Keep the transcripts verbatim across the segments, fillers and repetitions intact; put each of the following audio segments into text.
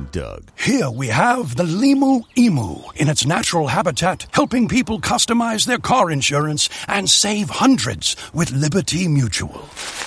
Doug. Here we have the Limu Emu in its natural habitat, helping people customize their car insurance and save hundreds with Liberty Mutual.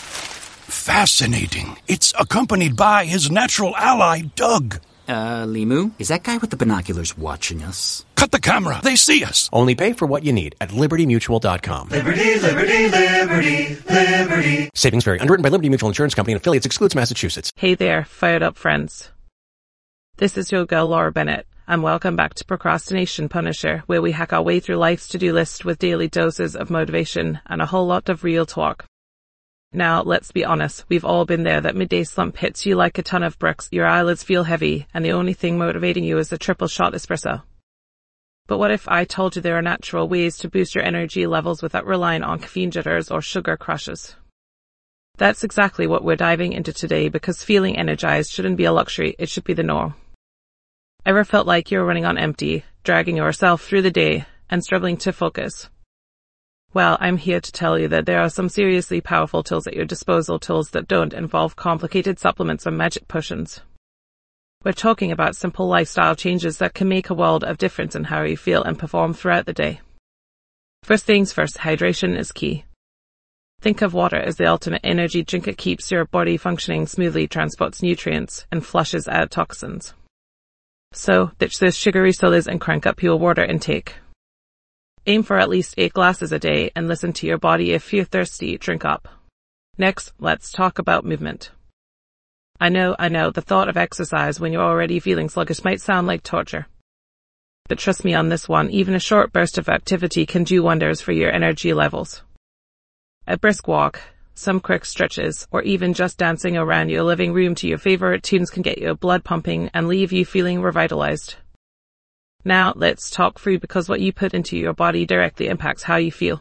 Fascinating. It's accompanied by his natural ally, Doug. Uh, Limu? Is that guy with the binoculars watching us? Cut the camera. They see us. Only pay for what you need at liberty mutual dot com. Liberty, liberty, liberty, liberty. Savings vary. Underwritten by Liberty Mutual Insurance Company and affiliates. Excludes Massachusetts. Hey there, fired up friends. This is your girl Laura Bennett, and welcome back to Procrastination Punisher, where we hack our way through life's to-do list with daily doses of motivation and a whole lot of real talk. Now, let's be honest, we've all been there. That midday slump hits you like a ton of bricks, your eyelids feel heavy, and the only thing motivating you is a triple shot espresso. But what if I told you there are natural ways to boost your energy levels without relying on caffeine jitters or sugar crushes? That's exactly what we're diving into today, because feeling energized shouldn't be a luxury, it should be the norm. Ever felt like you're running on empty, dragging yourself through the day, and struggling to focus? Well, I'm here to tell you that there are some seriously powerful tools at your disposal, tools that don't involve complicated supplements or magic potions. We're talking about simple lifestyle changes that can make a world of difference in how you feel and perform throughout the day. First things first, hydration is key. Think of water as the ultimate energy drink. It keeps your body functioning smoothly, transports nutrients, and flushes out toxins. So, ditch those sugary sodas and crank up your water intake. Aim for at least eight glasses a day and listen to your body. If you're thirsty, drink up. Next, let's talk about movement. I know, I know, the thought of exercise when you're already feeling sluggish might sound like torture. But trust me on this one, even a short burst of activity can do wonders for your energy levels. A brisk walk, some quick stretches, or even just dancing around your living room to your favorite tunes can get your blood pumping and leave you feeling revitalized. Now, let's talk food, because what you put into your body directly impacts how you feel.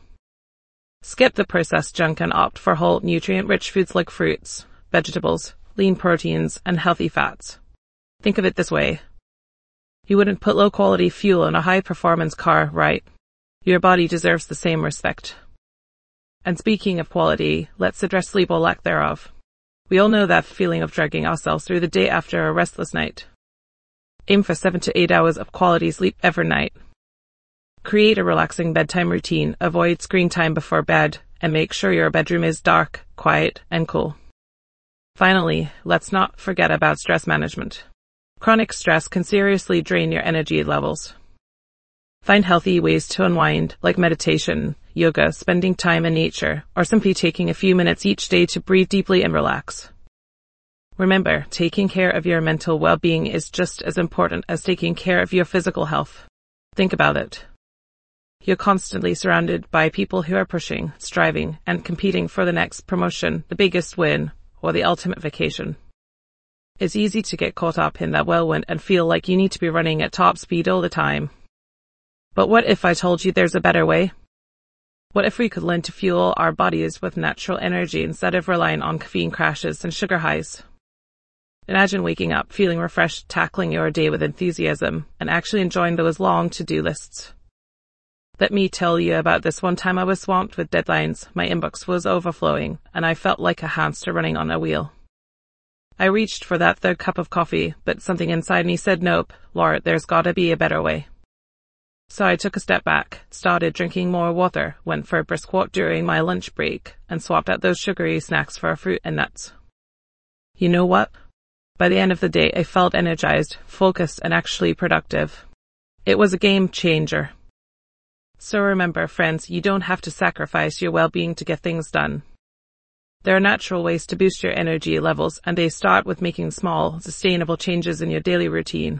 Skip the processed junk and opt for whole, nutrient-rich foods like fruits, vegetables, lean proteins, and healthy fats. Think of it this way. You wouldn't put low-quality fuel in a high-performance car, right? Your body deserves the same respect. And speaking of quality, let's address sleep or lack thereof. We all know that feeling of dragging ourselves through the day after a restless night. Aim for seven to eight hours of quality sleep every night. Create a relaxing bedtime routine, avoid screen time before bed, and make sure your bedroom is dark, quiet, and cool. Finally, let's not forget about stress management. Chronic stress can seriously drain your energy levels. Find healthy ways to unwind, like meditation, yoga, spending time in nature, or simply taking a few minutes each day to breathe deeply and relax. Remember, taking care of your mental well-being is just as important as taking care of your physical health. Think about it. You're constantly surrounded by people who are pushing, striving, and competing for the next promotion, the biggest win, or the ultimate vacation. It's easy to get caught up in that whirlwind and feel like you need to be running at top speed all the time. But what if I told you there's a better way? What if we could learn to fuel our bodies with natural energy instead of relying on caffeine crashes and sugar highs? Imagine waking up, feeling refreshed, tackling your day with enthusiasm, and actually enjoying those long to-do lists. Let me tell you about this one time I was swamped with deadlines, my inbox was overflowing, and I felt like a hamster running on a wheel. I reached for that third cup of coffee, but something inside me said nope, Laura, there's gotta be a better way. So I took a step back, started drinking more water, went for a brisk walk during my lunch break, and swapped out those sugary snacks for fruit and nuts. You know what? By the end of the day, I felt energized, focused, and actually productive. It was a game changer. So remember, friends, you don't have to sacrifice your well-being to get things done. There are natural ways to boost your energy levels, and they start with making small, sustainable changes in your daily routine.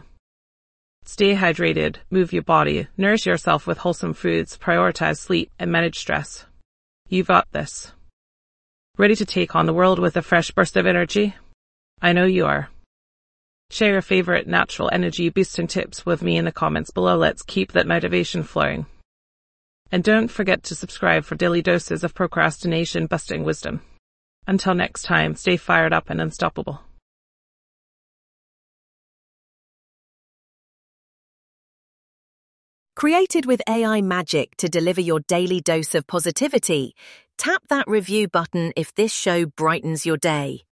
Stay hydrated, move your body, nourish yourself with wholesome foods, prioritize sleep, and manage stress. You've got this. Ready to take on the world with a fresh burst of energy? I know you are. Share your favorite natural energy boosting tips with me in the comments below. Let's keep that motivation flowing. And don't forget to subscribe for daily doses of procrastination busting wisdom. Until next time, stay fired up and unstoppable. Created with A I magic to deliver your daily dose of positivity, tap that review button if this show brightens your day.